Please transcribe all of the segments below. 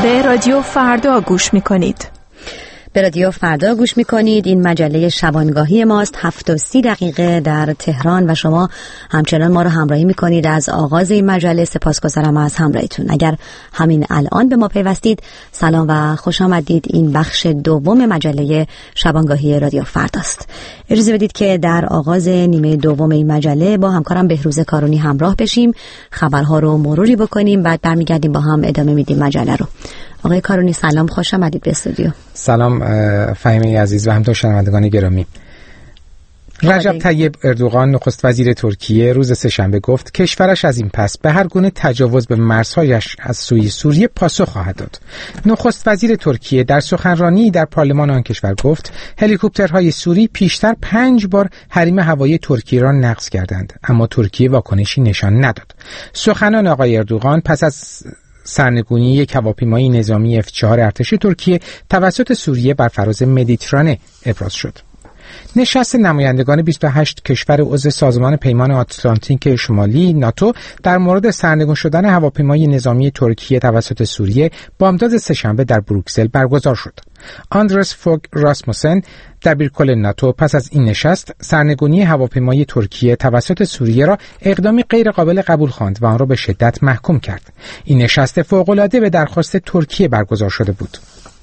به رادیو فردا گوش میکنید. به رادیو فردا گوش میکنید. این مجله شبانگاهی ماست. 7:30 در تهران و شما همچنان ما رو همراهی میکنید از آغاز این مجله. سپاسگزارم از همراهیتون. اگر همین الان به ما پیوستید، سلام و خوش آمدید. این بخش دوم مجله شبانگاهی رادیو فرداست. اجازه بدید که در آغاز نیمه دوم این مجله با همکارم بهروز کارونی همراه بشیم، خبرها رو مروری بکنیم، بعد برمیگردیم با هم ادامه میدیم مجله رو. آقای کارونی سلام، خوش آمدید به استودیو. سلام فهیمه عزیز و همچنین شنوندگان گرامی. رجب طیب اردوغان نخست وزیر ترکیه روز سه‌شنبه گفت کشورش از این پس به هر گونه تجاوز به مرزهایش از سوی سوریه پاسخ خواهد داد. نخست وزیر ترکیه در سخنرانی در پارلمان آن کشور گفت هلیکوپترهای سوری پیشتر 5 بار حریم هوایی ترکیه را نقض کردند، اما ترکیه واکنشی نشان نداد. سخنان آقای اردوغان پس از سرنگونی یک هواپیمای نظامی F4 ارتش ترکیه توسط سوریه بر فراز مدیترانه ابراز شد. نشست نمایندگان 28 کشور عضو سازمان پیمان آتلانتیک شمالی ناتو در مورد سرنگون شدن هواپیمای نظامی ترکیه توسط سوریه بامداد سه‌شنبه در بروکسل برگزار شد. آندرس فوگ راسموسن دبیرکل ناتو پس از این نشست سرنگونی هواپیمای ترکیه توسط سوریه را اقدامی غیر قابل قبول خواند و آن را به شدت محکوم کرد. این نشست فوق‌العاده به درخواست ترکیه برگزار شده بود.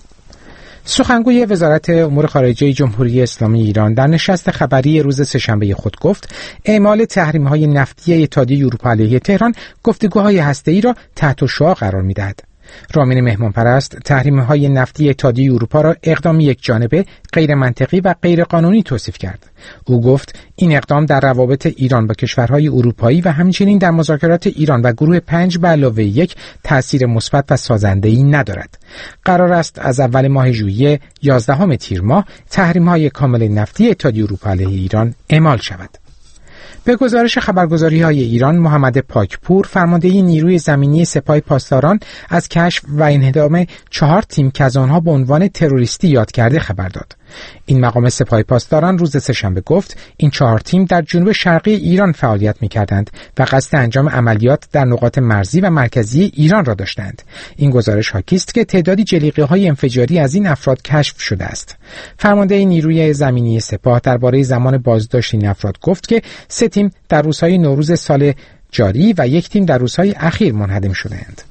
سخنگوی وزارت امور خارجه جمهوری اسلامی ایران در نشست خبری روز سه‌شنبه خود گفت اعمال تحریم‌های نفتی اتحادیه اروپا علیه تهران گفتگوهای هسته‌ای را تحت شعاع قرار می‌دهد. رامین مهمانپرست تحریم‌های نفتی اتحادیه اروپا را اقدام یکجانبه، غیر منطقی و غیر قانونی توصیف کرد. او گفت این اقدام در روابط ایران با کشورهای اروپایی و همچنین در مذاکرات ایران و گروه 5+1 تأثیر مثبت و سازنده‌ای ندارد. قرار است از اول ماه ژوئیه 11 تیر ماه تحریم‌های کامل نفتی اتحادیه اروپا علیه ایران اعمال شود. به گزارش خبرگزاری‌های ایران، محمد پاکپور فرمانده نیروی زمینی سپاه پاسداران از کشف و انهدام 4 تیم که از آنها به عنوان تروریستی یاد کرده خبر داد. این مقام سپاه پاسداران روز سه‌شنبه گفت این 4 تیم در جنوب شرقی ایران فعالیت می‌کردند و قصد انجام عملیات در نقاط مرزی و مرکزی ایران را داشتند. این گزارش حاکی است که تعدادی جلیقه‌های انفجاری از این افراد کشف شده است. فرمانده نیروی زمینی سپاه درباره زمان بازداشت این افراد گفت که 3 تیم در روزهای نوروز سال جاری و 1 تیم در روزهای اخیر منهدم شده‌اند.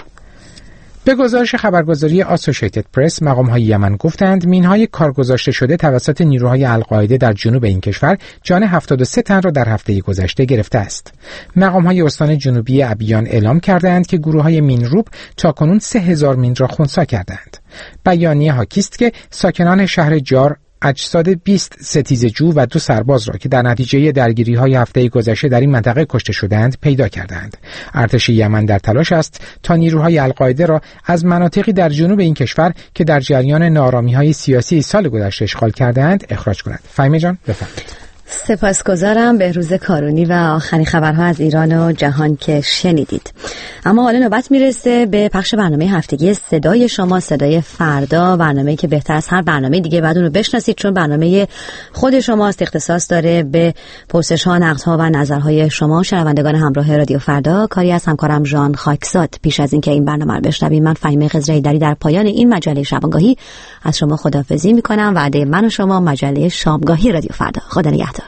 به گزارش خبرگزاری آسوشیتد پرس، مقام‌های یمن گفتند مین‌های کارگذاشته شده توسط نیروهای القاعده در جنوب این کشور جان 73 تن را در هفته گذشته گرفته است. مقام‌های استان جنوبی ابیان اعلام کردند که گروه‌های مینروب تاکنون 3000 مین را خنثی کردند. بیانیه حاکی است که ساکنان شهر جار اجساد 20 ستیزجو و 2 سرباز را که در نتیجه درگیری‌های هفته گذشته در این منطقه کشته شدند پیدا کردند. ارتش یمن در تلاش است تا نیروهای القاعده را از مناطقی در جنوب این کشور که در جریان ناآرامی‌های سیاسی سال گذشته اشغال کردند اخراج کند. فهیمه جان بفرمایید. سپاسگزارم بهروز کارونی و آخرین خبرها از ایران و جهان که شنیدید. اما حالا نوبت میرسه به پخش برنامه هفتگی صدای شما، صدای فردا، برنامه‌ای که بهتر از هر برنامه دیگه بعد اون رو بشناسید چون برنامه خود شماست، اختصاص داره به پرسش‌ها، نقدها و نظرهای شما شنوندگان همراه رادیو فردا. کاری از همکارم ژان خاکزاد. پیش از اینکه این برنامه رو بشنویم، من فهیمه خضرایی‌دری در پایان این مجله شبانگاهی از شما خداحافظی می‌کنم. وعده من و شما مجله شامگاهی رادیو فردا. خدا نگهدار.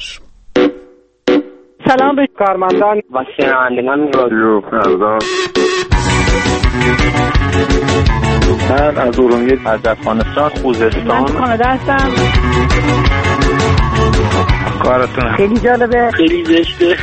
سلام به کارمندان و شنوندگان رادیو فردا. من از ارومیه، از افغانستان، خوزستان، من کانادا هستم. کارتون خیلی جالبه، خیلی زشته.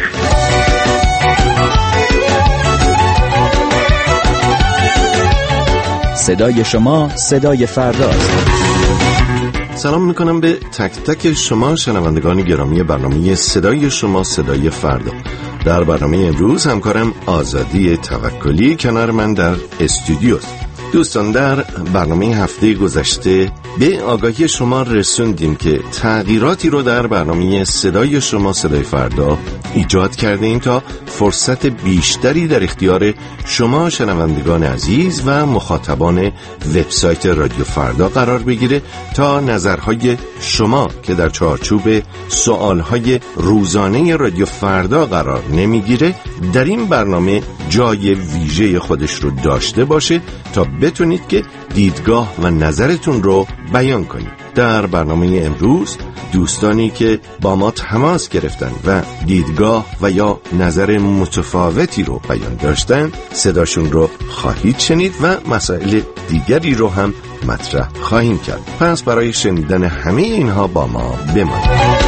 صدای شما، صدای فرداست. سلام میکنم به تک تک شما شنوندگان گرامی برنامه صدای شما، صدای فردا. در برنامه امروز همکارم آزادی توکلی کنار من در استودیوست. دوستان، در برنامه هفته گذشته به آگاهی شما رسوندیم که تغییراتی رو در برنامه صدای شما، صدای فردا ایجاد کرده ایم تا فرصت بیشتری در اختیار شما شنوندگان عزیز و مخاطبان وبسایت رادیو فردا قرار بگیره تا نظرهای شما که در چارچوب سوالهای روزانه رادیو فردا قرار نمیگیره در این برنامه جای ویژه خودش رو داشته باشه تا بتونید که دیدگاه و نظرتون رو بیان کنید. در برنامه امروز دوستانی که با ما تماس گرفتن و دیدگاه و یا نظر متفاوتی رو بیان داشتن صداشون رو خواهید شنید و مسائل دیگری رو هم مطرح خواهیم کرد. پس برای شنیدن همه اینها با ما بمانید.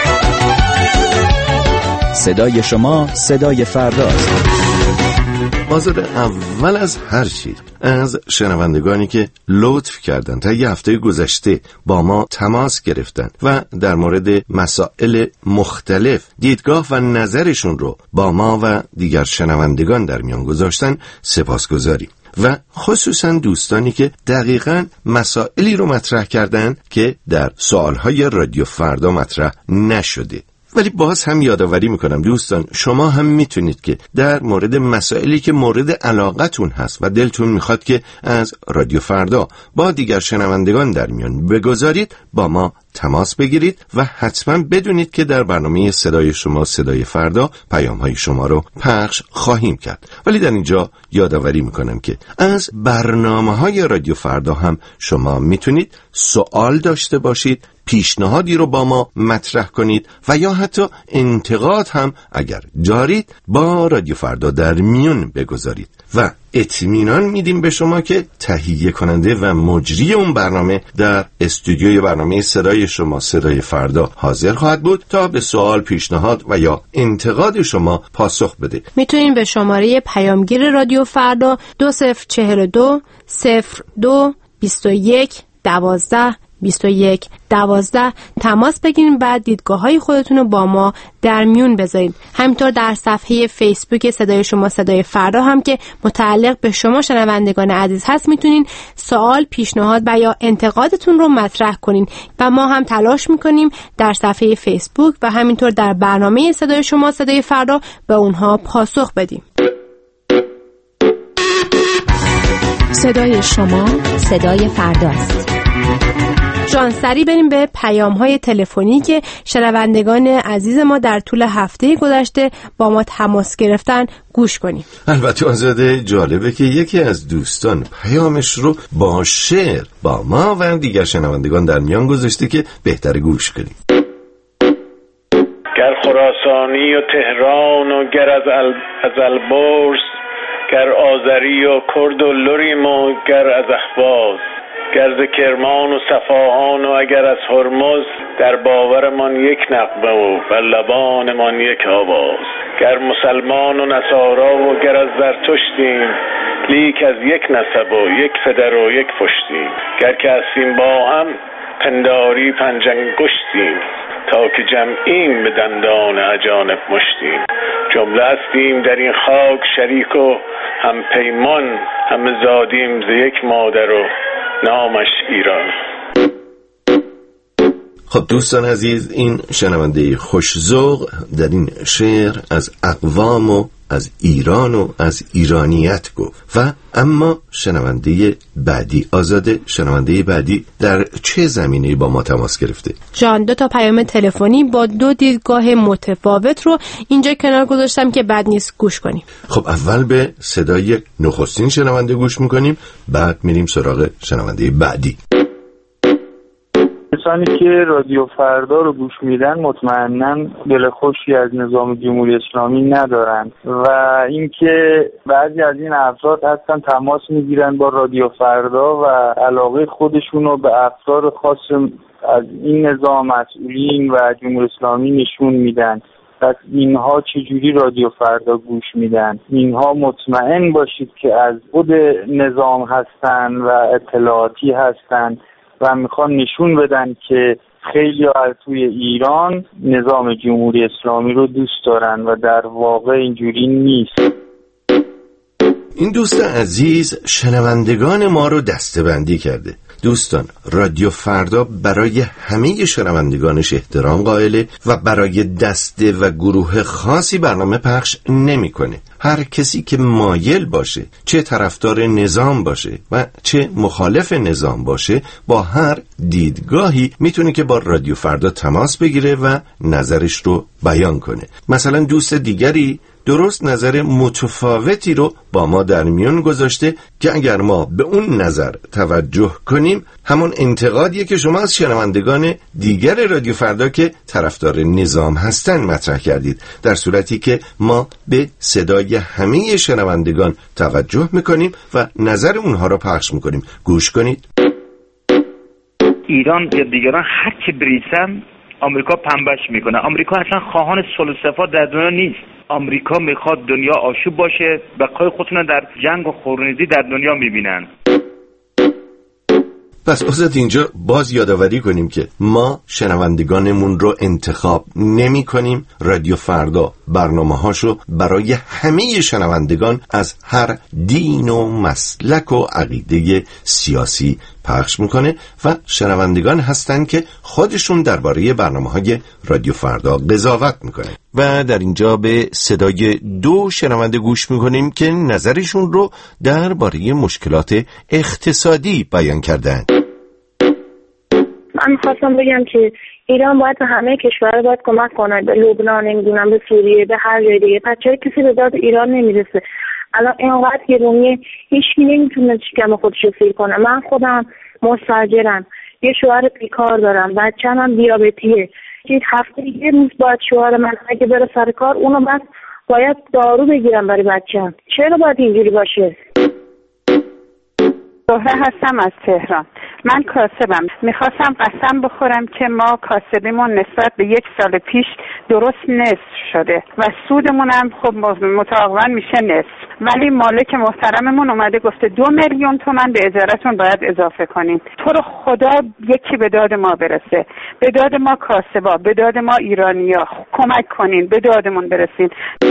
صدای شما صدای فرداست. آزاد، اول از هر چیز از شنوندگانی که لطف کردن تا یه هفته گذشته با ما تماس گرفتن و در مورد مسائل مختلف دیدگاه و نظرشون رو با ما و دیگر شنوندگان در میان گذاشتن سپاسگزاریم و خصوصا دوستانی که دقیقاً مسائلی رو مطرح کردن که در سوالهای رادیو فردا مطرح نشده. ولی باز هم یادآوری میکنم دوستان، شما هم میتونید که در مورد مسائلی که مورد علاقتون هست و دلتون میخواد که از رادیو فردا با دیگر شنوندگان در میان بگذارید با ما تماس بگیرید و حتما بدونید که در برنامه صدای شما صدای فردا پیام‌های شما رو پخش خواهیم کرد. ولی در اینجا یادآوری میکنم که از برنامه‌های رادیو فردا هم شما میتونید سوال داشته باشید، پیشنهادی رو با ما مطرح کنید و یا حتی انتقاد هم اگر دارید با رادیو فردا در میون بگذارید و اطمینان میدیم به شما که تهیه کننده و مجری اون برنامه در استودیوی برنامه صدای شما صدای فردا حاضر خواهد بود تا به سوال، پیشنهاد و یا انتقاد شما پاسخ بده. میتونین به شماره پیامگیر رادیو فردا 2042 02 21 12 21 12 تماس بگیرین، بعد دیدگاه‌های خودتون رو با ما در میون بذارید. همینطور در صفحه فیسبوک صدای شما صدای فردا هم که متعلق به شما شنوندگان عزیز هست میتونین سوال، پیشنهاد و یا انتقادتون رو مطرح کنین و ما هم تلاش میکنیم در صفحه فیسبوک و همینطور در برنامه صدای شما صدای فردا به اونها پاسخ بدیم. صدای شما صدای فرداست. جان، سری بریم به پیام‌های تلفنی که شنوندگان عزیز ما در طول هفته گذشته با ما تماس گرفتن گوش کنیم. البته آزاده، جالبه که یکی از دوستان پیامش رو با شعر با ما و دیگر شنوندگان در میان گذاشته که بهتر گوش کنیم. گر خراسانی و تهران و گر از البرز، گر آذری و کرد و لریم و گر از اهواز، گر ز کرمان و صفاهان و اگر از هرمز، در باورمان یک نغمه و بر لبانمان یک آواز، گر مسلمان و نصارا و گر از زرتشتیم، لیک از یک نسب و یک پدر و یک پشتیم، گر که هستیم با هم پنداری پنجانگشتیم، تا که جمعیم به دندان اجانب مشتیم، جمله هستیم در این خاک شریک و هم پیمان، همه زادیم ز یک مادر و نامش ایران. خب دوستان عزیز، این شنونده خوش‌ذوق در این شعر از اقوام و از ایران و از ایرانیت گفت و اما شنونده بعدی، آزاده، شنونده بعدی در چه زمینه‌ای با ما تماس گرفته؟ جان، 2 پیام تلفنی با 2 دیدگاه متفاوت رو اینجا کنار گذاشتم که بد نیست گوش کنیم. خب اول به صدای نخستین شنونده گوش میکنیم، بعد میریم سراغ شنونده بعدی. کسانی که رادیو فردا رو گوش میدن مطمئناً دل خوشی از نظام جمهوری اسلامی ندارن و اینکه بعضی از این افراد هستن تماس میگیرن با رادیو فردا و علاقه خودشون رو به افراد خاص از این نظام مسئولین و جمهوری اسلامی نشون میدن. پس اینها چجوری رادیو فردا گوش میدن؟ اینها مطمئن باشید که از خود نظام هستن و اطلاعاتی هستن و میخوان نشون بدن که خیلی از توی ایران نظام جمهوری اسلامی رو دوست دارن و در واقع اینجوری نیست. این دوست عزیز شنوندگان ما رو دسته‌بندی کرده. دوستان، رادیو فردا برای همه شنوندگانش احترام قائله و برای دسته و گروه خاصی برنامه پخش نمی‌کنه. هر کسی که مایل باشه، چه طرفدار نظام باشه و چه مخالف نظام باشه، با هر دیدگاهی میتونه که با رادیو فردا تماس بگیره و نظرش رو بیان کنه. مثلا دوست دیگری درست نظر متفاوتی رو با ما در میون گذاشته که اگر ما به اون نظر توجه کنیم همون انتقادیه که شما از شنوندگان دیگر رادیو فردا که طرفدار نظام هستن مطرح کردید، در صورتی که ما به صدای همه شنوندگان توجه میکنیم و نظر اونها رو پخش میکنیم. گوش کنید. ایران یا دیگران هر چی بریسن آمریکا پنبش میکنه. آمریکا اصلا خواهان صلح و صفا در دنیا نیست. آمریکا میخواد دنیا آشوب باشه، بقای خودشون در جنگ و خونریزی در دنیا میبینن. پس بذارید اینجا باز یادآوری کنیم که ما شنوندگانمون رو انتخاب نمی کنیم. رادیو فردا برنامه‌هاشو برای همه شنوندگان از هر دین و مسلک و عقیده سیاسی پخش میکنه و شنوندگان هستن که خودشون درباره برنامه‌های رادیو فردا قضاوت میکنه. و در اینجا به صدای 2 شنونده گوش میکنیم که نظرشون رو درباره مشکلات اقتصادی بیان کردن. من خواستم بگم که ایران باید به همه کشورها باید کمک کنه، به لبنان، نمیدونم به سوریه، به هر جای دیگه. پس چرا کسی به داد ایران نمیرسه؟ الان اینقدر گرونیه، هیچکی نمیتونه شکم خودش رو سیر کنه. من خودم مستاجرم، یه شوهر بیکار دارم، بچه‌م هم دیابتیه. هفته یه روز باید شوهر من اگه بره سر کار اونو من باید دارو بگیرم برای بچه‌م. چرا باید اینجوری باشه؟ زهره هستم از تهران. من کاسبم. میخواستم قسم بخورم که ما کاسبیمون نسبت به 1 سال پیش درست نصف شده و سودمون هم خب متعاقباً میشه نصف، ولی مالک محترممون اومده گفته 2 میلیون تومان به اجارتون باید اضافه کنین. تو رو خدا یکی به داد ما برسه، به داد ما کاسبا، به داد ما ایرانیا کمک کنین، به دادمون برسین.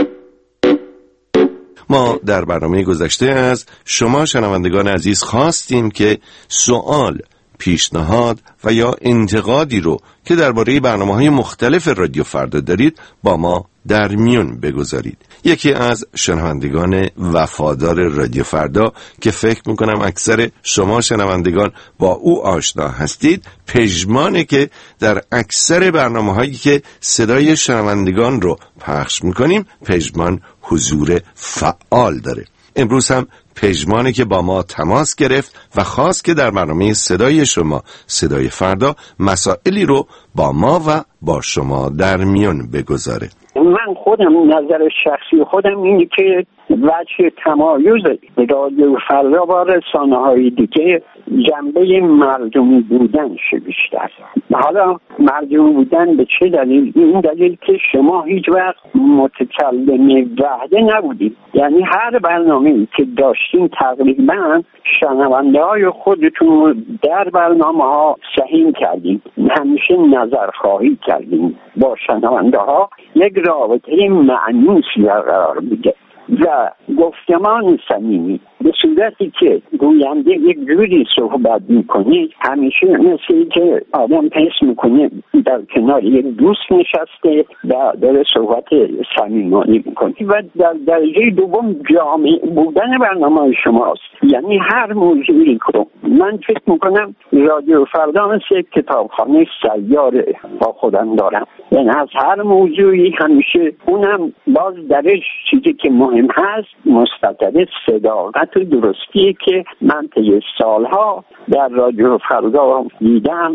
ما در برنامه گذشته از شما شنوندگان عزیز خواستیم که سوال، پیشنهاد و یا انتقادی رو که درباره برنامه‌های مختلف رادیو فردا دارید با ما در میون بگذارید. یکی از شنوندگان وفادار رادیو فردا که فکر میکنم اکثر شما شنوندگان با او آشنا هستید، پژمانه که در اکثر برنامه‌هایی که صدای شنوندگان رو پخش میکنیم پژمان حضور فعال داره. امروز هم پژمانه که با ما تماس گرفت و خواست که در برنامه صدای شما صدای فردا مسائلی رو با ما و با شما در میون بگذاره. من خودم نظر شخصی خودم اینه که وجه تمایز رادیو فردا با رسانه‌های دیگه جنبه مردمی بودن شه بیشتر. حالا مردمی بودن به چه دلیل؟ این دلیل که شما هیچ وقت متکلم وحده نبودید. یعنی هر برنامه‌ای که داشتین تقریبا شنونده‌های خودتون در برنامه‌ها سهیم کردین، همیشه نظرخواهی کردین با شنونده‌ها، یک رابطه معنوسی برقرار بوده و گفتمان صمیمی، به صورتی که گوینده یک جوری صحبت میکنه همیشه مثل که آدم حس میکنه در کنار یک دوست نشسته و داره صحبت صمیمانه میکنه. و در درجه دوم جامع بودن برنامه شماست. یعنی هر موضوعی که من فکر میکنم رادیو فردا مثل یک کتابخانه سیار با خودم دارم، یعنی از هر موضوعی همیشه اونم باز درش چیزی که مهم هست مستطر صداقت و درستیه که من طی سالها در رادیو فردا دیدم.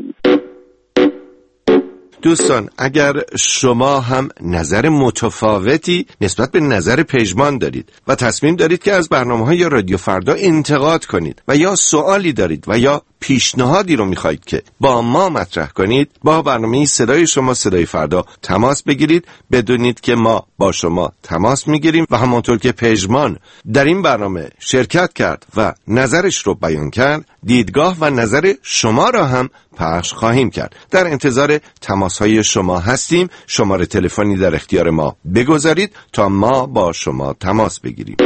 دوستان، اگر شما هم نظر متفاوتی نسبت به نظر پژمان دارید و تصمیم دارید که از برنامه‌های رادیو فردا انتقاد کنید و یا سوالی دارید و یا پیشنهادی رو میخواید که با ما مطرح کنید، با برنامه صدای شما صدای فردا تماس بگیرید. بدونید که ما با شما تماس میگیریم و همانطور که پژمان در این برنامه شرکت کرد و نظرش رو بیان کرد، دیدگاه و نظر شما را هم پخش خواهیم کرد. در انتظار تماس‌های شما هستیم. شماره تلفنی در اختیار ما بگذارید تا ما با شما تماس بگیریم.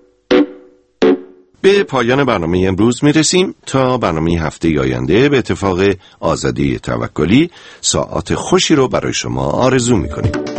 به پایان برنامه امروز میرسیم. تا برنامه هفته آینده به اتفاق آزادی توکلی ساعات خوشی رو برای شما آرزو میکنیم.